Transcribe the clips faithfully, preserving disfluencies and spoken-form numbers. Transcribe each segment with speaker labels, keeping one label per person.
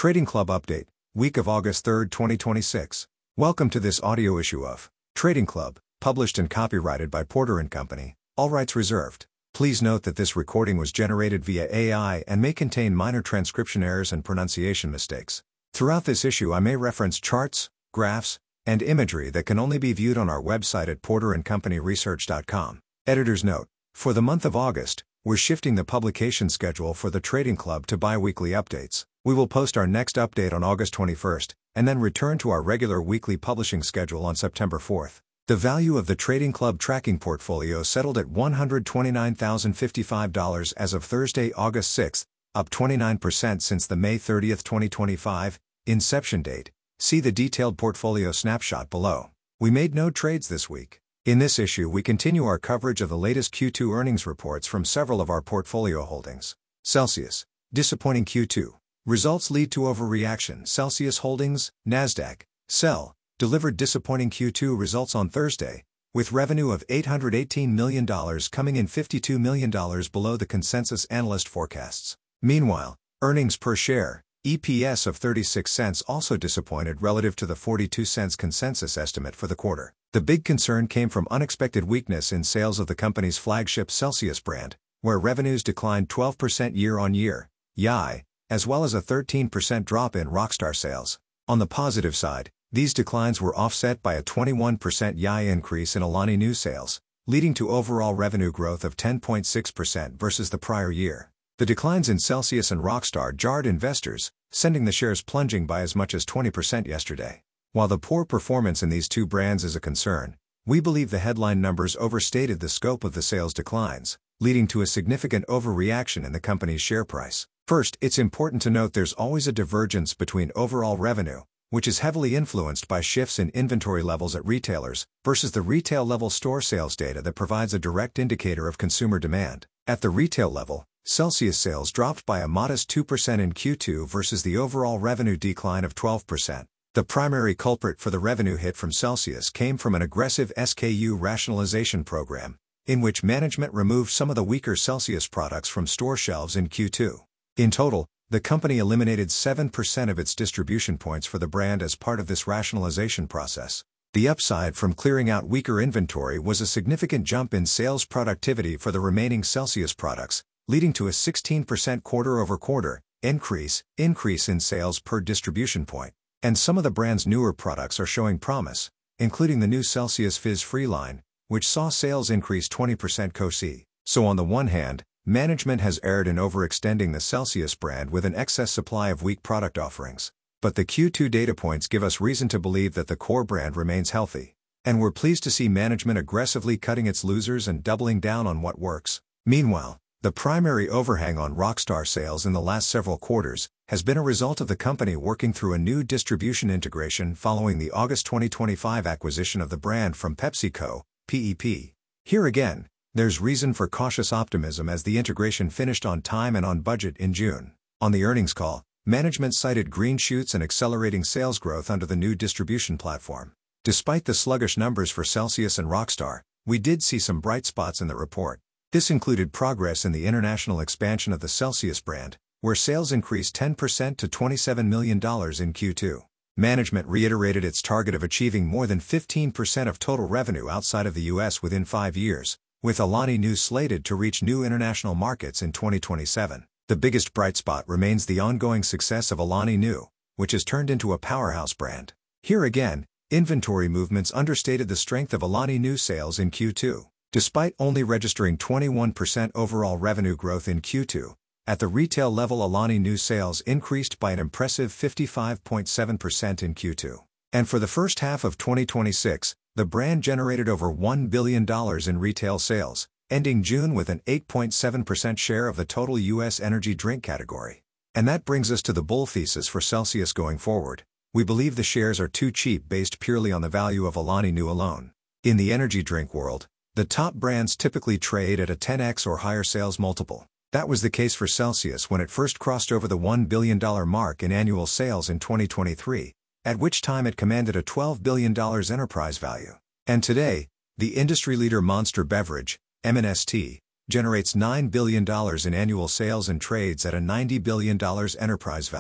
Speaker 1: Trading Club Update, week of August third, twenty twenty-six. Welcome to this audio issue of Trading Club, published and copyrighted by Porter and Company, all rights reserved. Please note that this recording was generated via A I and may contain minor transcription errors and pronunciation mistakes. Throughout this issue I may reference charts, graphs, and imagery that can only be viewed on our website at porter and company research dot com. Editor's note: for the month of August, we're shifting the publication schedule for the Trading Club to bi-weekly updates. We will post our next update on August twenty-first, and then return to our regular weekly publishing schedule on September fourth. The value of the Trading Club tracking portfolio settled at one hundred twenty-nine thousand fifty-five dollars as of Thursday, August sixth, up twenty-nine percent since the May thirtieth, twenty twenty-five, inception date. See the detailed portfolio snapshot below. We made no trades this week. In this issue we continue our coverage of the latest Q two earnings reports from several of our portfolio holdings. Celsius. Disappointing Q two. Results lead to overreaction. Celsius Holdings, Nasdaq, sell, delivered disappointing Q two results on Thursday, with revenue of eight hundred eighteen million dollars coming in fifty-two million dollars below the consensus analyst forecasts. Meanwhile, earnings per share, E P S of thirty-six cents also disappointed relative to the forty-two cents consensus estimate for the quarter. The big concern came from unexpected weakness in sales of the company's flagship Celsius brand, where revenues declined twelve percent year-on-year, Y I, as well as a thirteen percent drop in Rockstar sales. On the positive side, these declines were offset by a twenty-one percent Y I increase in Alani Nu sales, leading to overall revenue growth of ten point six percent versus the prior year. The declines in Celsius and Rockstar jarred investors, sending the shares plunging by as much as twenty percent yesterday. While the poor performance in these two brands is a concern, we believe the headline numbers overstated the scope of the sales declines, leading to a significant overreaction in the company's share price. First, it's important to note there's always a divergence between overall revenue, which is heavily influenced by shifts in inventory levels at retailers, versus the retail-level store sales data that provides a direct indicator of consumer demand. At the retail level, Celsius sales dropped by a modest two percent in Q two versus the overall revenue decline of twelve percent. The primary culprit for the revenue hit from Celsius came from an aggressive S K U rationalization program, in which management removed some of the weaker Celsius products from store shelves in Q two. In total, the company eliminated seven percent of its distribution points for the brand as part of this rationalization process. The upside from clearing out weaker inventory was a significant jump in sales productivity for the remaining Celsius products, leading to a sixteen percent quarter-over-quarter increase, increase in sales per distribution point. And some of the brand's newer products are showing promise, including the new Celsius Fizz-Free line, which saw sales increase twenty percent Q O C. So on the one hand, management has erred in overextending the Celsius brand with an excess supply of weak product offerings. But the Q two data points give us reason to believe that the core brand remains healthy. And we're pleased to see management aggressively cutting its losers and doubling down on what works. Meanwhile, the primary overhang on Rockstar sales in the last several quarters has been a result of the company working through a new distribution integration following the August twenty twenty-five acquisition of the brand from PepsiCo, P E P. Here again, there's reason for cautious optimism as the integration finished on time and on budget in June. On the earnings call, management cited green shoots and accelerating sales growth under the new distribution platform. Despite the sluggish numbers for Celsius and Rockstar, we did see some bright spots in the report. This included progress in the international expansion of the Celsius brand, where sales increased ten percent to twenty-seven million dollars in Q two. Management reiterated its target of achieving more than fifteen percent of total revenue outside of the U S within five years. With Alani Nu slated to reach new international markets in twenty twenty-seven. The biggest bright spot remains the ongoing success of Alani Nu, which has turned into a powerhouse brand. Here again, inventory movements understated the strength of Alani Nu sales in Q two. Despite only registering twenty-one percent overall revenue growth in Q two, at the retail level Alani Nu sales increased by an impressive fifty-five point seven percent in Q two. And for the first half of twenty twenty-six, the brand generated over one billion dollars in retail sales, ending June with an eight point seven percent share of the total U S energy drink category. And that brings us to the bull thesis for Celsius going forward. We believe the shares are too cheap based purely on the value of Alani Nu alone. In the energy drink world, the top brands typically trade at a ten X or higher sales multiple. That was the case for Celsius when it first crossed over the one billion dollars mark in annual sales in twenty twenty-three. At which time it commanded a twelve billion dollars enterprise value. And today, the industry leader Monster Beverage, M and S T, generates nine billion dollars in annual sales and trades at a ninety billion dollars enterprise value.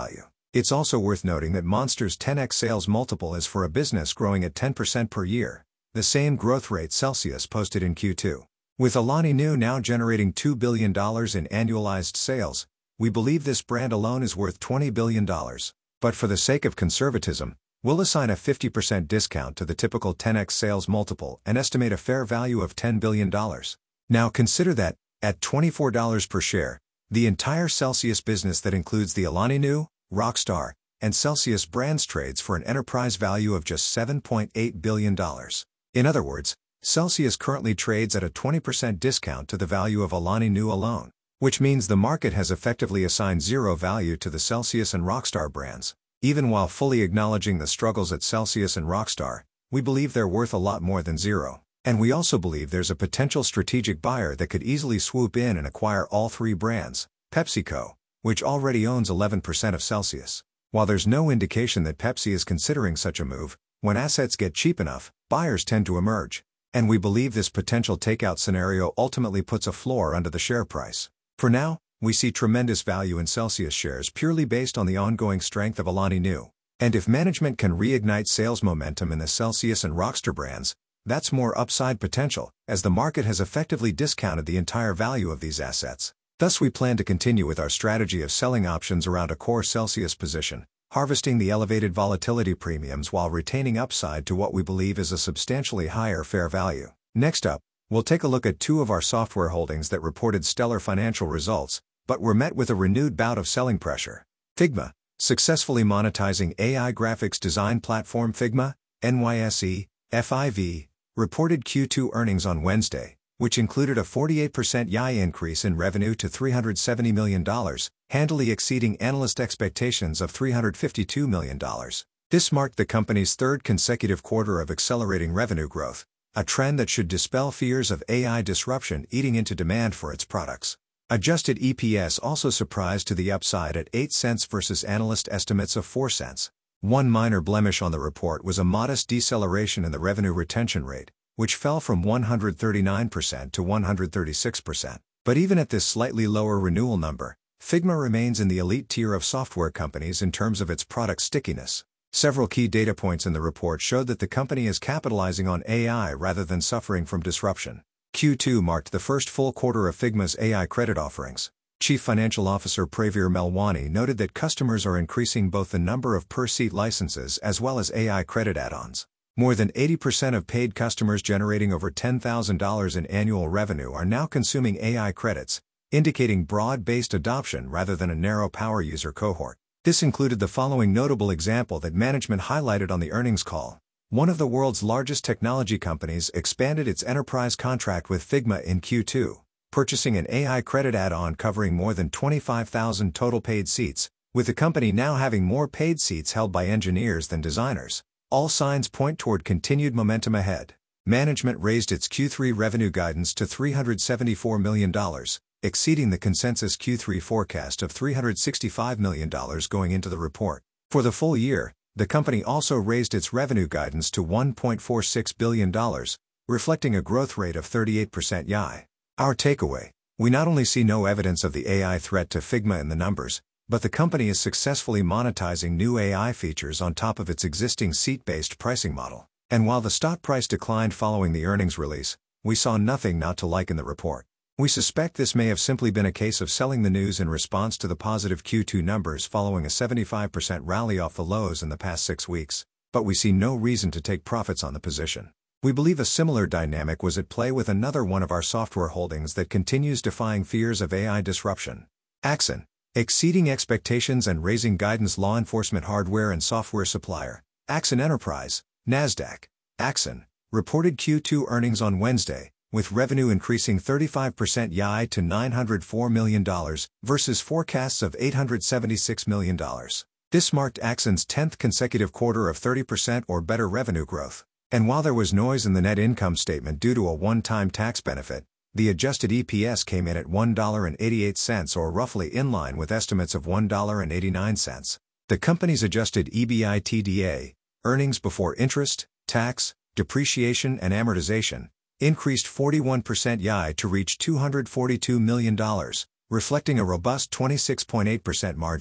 Speaker 1: It's also worth noting that Monster's ten x sales multiple is for a business growing at ten percent per year, the same growth rate Celsius posted in Q two. With Alani Nu now generating two billion dollars in annualized sales, we believe this brand alone is worth twenty billion dollars. But for the sake of conservatism, we'll assign a fifty percent discount to the typical ten x sales multiple and estimate a fair value of ten billion dollars. Now consider that, at twenty-four dollars per share, the entire Celsius business that includes the Alani Nu, Rockstar, and Celsius brands trades for an enterprise value of just seven point eight billion dollars. In other words, Celsius currently trades at a twenty percent discount to the value of Alani Nu alone, which means the market has effectively assigned zero value to the Celsius and Rockstar brands. Even while fully acknowledging the struggles at Celsius and Rockstar, we believe they're worth a lot more than zero. And we also believe there's a potential strategic buyer that could easily swoop in and acquire all three brands, PepsiCo, which already owns eleven percent of Celsius. While there's no indication that Pepsi is considering such a move, when assets get cheap enough, buyers tend to emerge. And we believe this potential takeout scenario ultimately puts a floor under the share price. For now, we see tremendous value in Celsius shares purely based on the ongoing strength of Alani Nu. And if management can reignite sales momentum in the Celsius and Rockstar brands, that's more upside potential, as the market has effectively discounted the entire value of these assets. Thus we plan to continue with our strategy of selling options around a core Celsius position, harvesting the elevated volatility premiums while retaining upside to what we believe is a substantially higher fair value. Next up, we'll take a look at two of our software holdings that reported stellar financial results, but were met with a renewed bout of selling pressure. Figma, successfully monetizing A I graphics design platform Figma, N Y S E, F I V, reported Q two earnings on Wednesday, which included a forty-eight percent Y Y increase in revenue to three hundred seventy million dollars, handily exceeding analyst expectations of three hundred fifty-two million dollars. This marked the company's third consecutive quarter of accelerating revenue growth, a trend that should dispel fears of A I disruption eating into demand for its products. Adjusted E P S also surprised to the upside at eight cents versus analyst estimates of four cents. One minor blemish on the report was a modest deceleration in the revenue retention rate, which fell from one hundred thirty-nine percent to one hundred thirty-six percent. But even at this slightly lower renewal number, Figma remains in the elite tier of software companies in terms of its product stickiness. Several key data points in the report showed that the company is capitalizing on A I rather than suffering from disruption. Q two marked the first full quarter of Figma's A I credit offerings. Chief Financial Officer Pravir Melwani noted that customers are increasing both the number of per-seat licenses as well as A I credit add-ons. More than eighty percent of paid customers generating over ten thousand dollars in annual revenue are now consuming A I credits, indicating broad-based adoption rather than a narrow power user cohort. This included the following notable example that management highlighted on the earnings call. One of the world's largest technology companies expanded its enterprise contract with Figma in Q two, purchasing an A I credit add-on covering more than twenty-five thousand total paid seats, with the company now having more paid seats held by engineers than designers. All signs point toward continued momentum ahead. Management raised its Q three revenue guidance to three hundred seventy-four million dollars, exceeding the consensus Q three forecast of three hundred sixty-five million dollars going into the report. For the full year, the company also raised its revenue guidance to one point four six billion dollars, reflecting a growth rate of thirty-eight percent Y Y. Our takeaway: we not only see no evidence of the A I threat to Figma in the numbers, but the company is successfully monetizing new A I features on top of its existing seat-based pricing model. And while the stock price declined following the earnings release, we saw nothing not to like in the report. We suspect this may have simply been a case of selling the news in response to the positive Q two numbers following a seventy-five percent rally off the lows in the past six weeks, but we see no reason to take profits on the position. We believe a similar dynamic was at play with another one of our software holdings that continues defying fears of A I disruption. Axon, exceeding expectations and raising guidance. Law enforcement hardware and software supplier, Axon Enterprise, NASDAQ. Axon reported Q two earnings on Wednesday, with revenue increasing thirty-five percent Y Y to nine hundred four million dollars versus forecasts of eight hundred seventy-six million dollars. This marked Axon's tenth consecutive quarter of thirty percent or better revenue growth. And while there was noise in the net income statement due to a one-time tax benefit, the adjusted E P S came in at one dollar and eighty-eight cents, or roughly in line with estimates of one dollar and eighty-nine cents. The company's adjusted EBITDA, earnings before interest, tax, depreciation and amortization, increased forty-one percent Y Y to reach two hundred forty-two million dollars, reflecting a robust twenty-six point eight percent margin.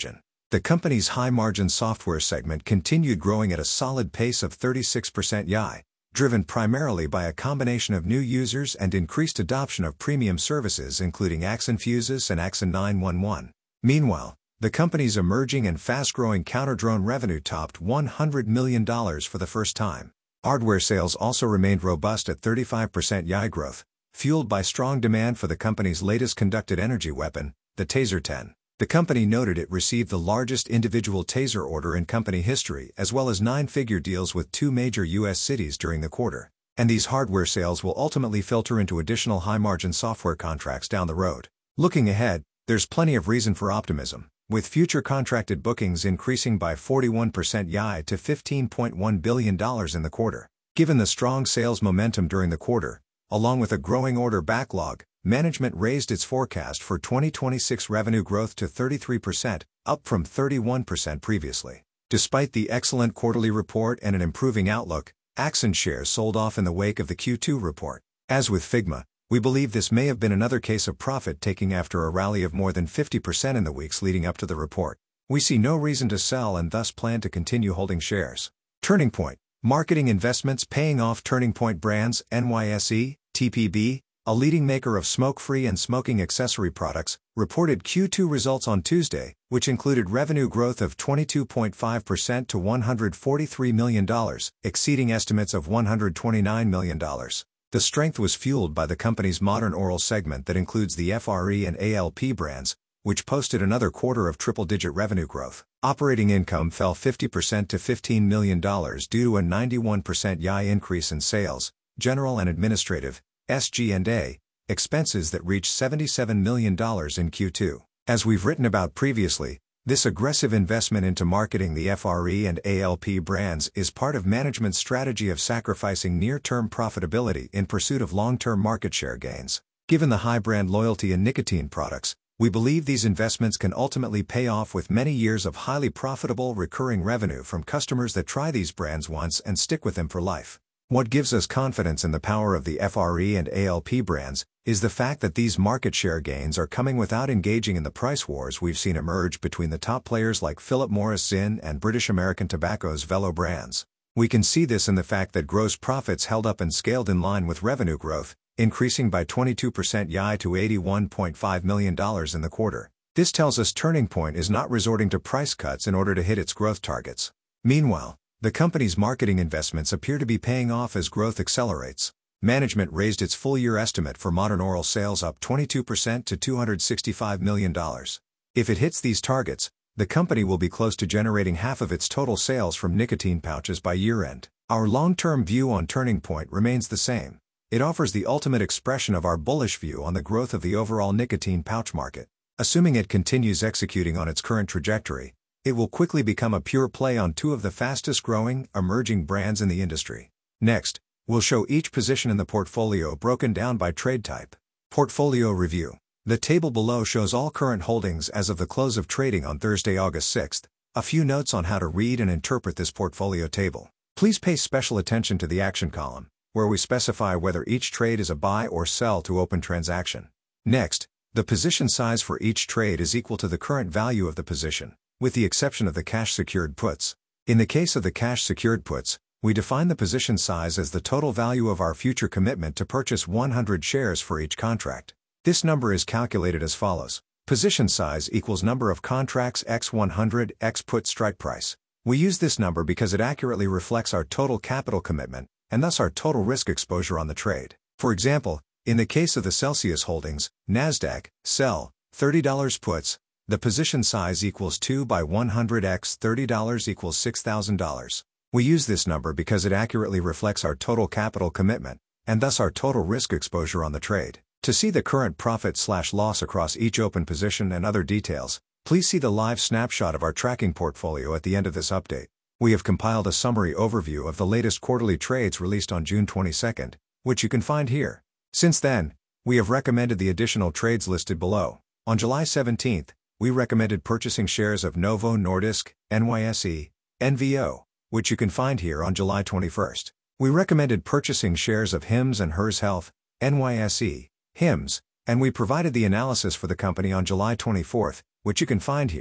Speaker 1: The company's high-margin software segment continued growing at a solid pace of thirty-six percent year-over-year, driven primarily by a combination of new users and increased adoption of premium services including Axon Fusus and Axon nine one one. Meanwhile, the company's emerging and fast-growing counter-drone revenue topped one hundred million dollars for the first time. Hardware sales also remained robust at thirty-five percent year-over-year growth, fueled by strong demand for the company's latest conducted energy weapon, the TASER ten. The company noted it received the largest individual TASER order in company history as well as nine-figure deals with two major U S cities during the quarter, and these hardware sales will ultimately filter into additional high-margin software contracts down the road. Looking ahead, there's plenty of reason for optimism, with future contracted bookings increasing by forty-one percent year-over-year to fifteen point one billion dollars in the quarter. Given the strong sales momentum during the quarter, along with a growing order backlog, management raised its forecast for twenty twenty-six revenue growth to thirty-three percent, up from thirty-one percent previously. Despite the excellent quarterly report and an improving outlook, Axon shares sold off in the wake of the Q two report. As with Figma, we believe this may have been another case of profit-taking after a rally of more than fifty percent in the weeks leading up to the report. We see no reason to sell and thus plan to continue holding shares. Turning Point. Marketing investments paying off. Turning Point Brands, N Y S E, T P B, a leading maker of smoke-free and smoking accessory products, reported Q two results on Tuesday, which included revenue growth of twenty-two point five percent to one hundred forty-three million dollars, exceeding estimates of one hundred twenty-nine million dollars. The strength was fueled by the company's modern oral segment that includes the F R E and A L P brands, which posted another quarter of triple-digit revenue growth. Operating income fell fifty percent to fifteen million dollars due to a ninety-one percent year-over-year increase in sales, general and administrative, S G and A, expenses that reached seventy-seven million dollars in Q two. As we've written about previously, this aggressive investment into marketing the F R E and A L P brands is part of management's strategy of sacrificing near-term profitability in pursuit of long-term market share gains. Given the high brand loyalty in nicotine products, we believe these investments can ultimately pay off with many years of highly profitable recurring revenue from customers that try these brands once and stick with them for life. What gives us confidence in the power of the F R E and A L P brands is the fact that these market share gains are coming without engaging in the price wars we've seen emerge between the top players like Philip Morris Zyn and British American Tobacco's Velo brands. We can see this in the fact that gross profits held up and scaled in line with revenue growth, increasing by twenty-two percent year-over-year to eighty-one point five million dollars in the quarter. This tells us Turning Point is not resorting to price cuts in order to hit its growth targets. Meanwhile, the company's marketing investments appear to be paying off as growth accelerates. Management raised its full-year estimate for modern oral sales up twenty-two percent to two hundred sixty-five million dollars. If it hits these targets, the company will be close to generating half of its total sales from nicotine pouches by year-end. Our long-term view on Turning Point remains the same. It offers the ultimate expression of our bullish view on the growth of the overall nicotine pouch market. Assuming it continues executing on its current trajectory, it will quickly become a pure play on two of the fastest-growing, emerging brands in the industry. Next, we'll show each position in the portfolio broken down by trade type. Portfolio Review. The table below shows all current holdings as of the close of trading on Thursday, August sixth. A few notes on how to read and interpret this portfolio table. Please pay special attention to the action column, where we specify whether each trade is a buy or sell to open transaction. Next, the position size for each trade is equal to the current value of the position, with the exception of the cash-secured puts. In the case of the cash-secured puts, we define the position size as the total value of our future commitment to purchase one hundred shares for each contract. This number is calculated as follows. Position size equals number of contracts x one hundred x put strike price. We use this number because it accurately reflects our total capital commitment, and thus our total risk exposure on the trade. For example, in the case of the Celsius Holdings, NASDAQ, sell, thirty dollars puts, the position size equals two by one hundred x thirty dollars equals six thousand dollars. We use this number because it accurately reflects our total capital commitment, and thus our total risk exposure on the trade. To see the current profit slash loss across each open position and other details, please see the live snapshot of our tracking portfolio at the end of this update. We have compiled a summary overview of the latest quarterly trades released on June twenty-second, which you can find here. Since then, we have recommended the additional trades listed below. On July seventeenth, we recommended purchasing shares of Novo Nordisk, N Y S E, N V O, which you can find here on July twenty-first. We recommended purchasing shares of Hims and Hers Health, N Y S E, Hims, and we provided the analysis for the company on July twenty-fourth, which you can find here.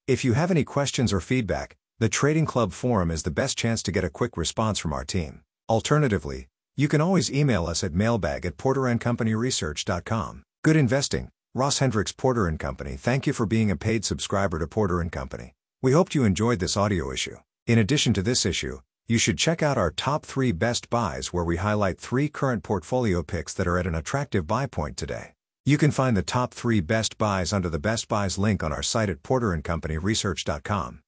Speaker 1: If you have any questions or feedback, the Trading Club forum is the best chance to get a quick response from our team. Alternatively, you can always email us at mailbag at porter and company research dot com. Good investing, Ross Hendricks, Porter and Company. Thank you for being a paid subscriber to Porter and Company. We hoped you enjoyed this audio issue. In addition to this issue, you should check out our top three best buys, where we highlight three current portfolio picks that are at an attractive buy point today. You can find the top three best buys under the Best Buys link on our site at porter and company research dot com.